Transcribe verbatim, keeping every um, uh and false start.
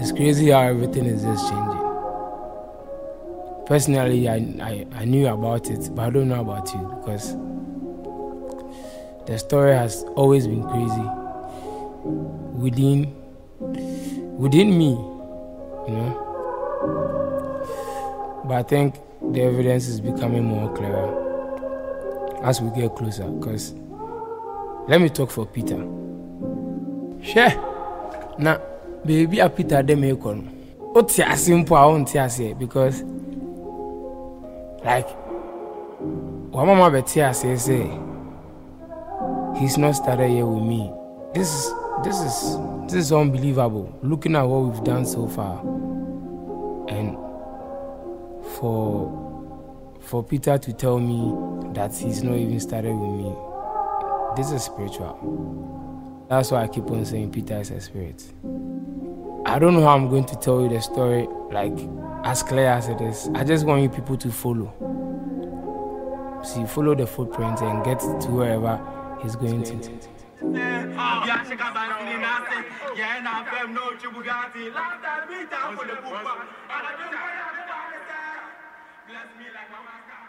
It's crazy how everything is just changing. Personally, I, I, I knew about it, but I don't know about you because the story has always been crazy within within me, you know. But I think the evidence is becoming more clearer as we get closer. Because let me talk for Peter. Sure. Now, baby, a Peter de me kono. What's a simple? I won't say because, like, what Mama Betty says, say he's not started here with me. This is this is this is unbelievable. Looking at what we've done so far, and for for Peter to tell me that he's not even started with me, this is spiritual. That's why I keep on saying Peter is a spirit. I don't know how I'm going to tell you the story like as clear as it is. I just want you people to follow. See, follow the footprints and get to wherever he's going to. Bless me like Mama.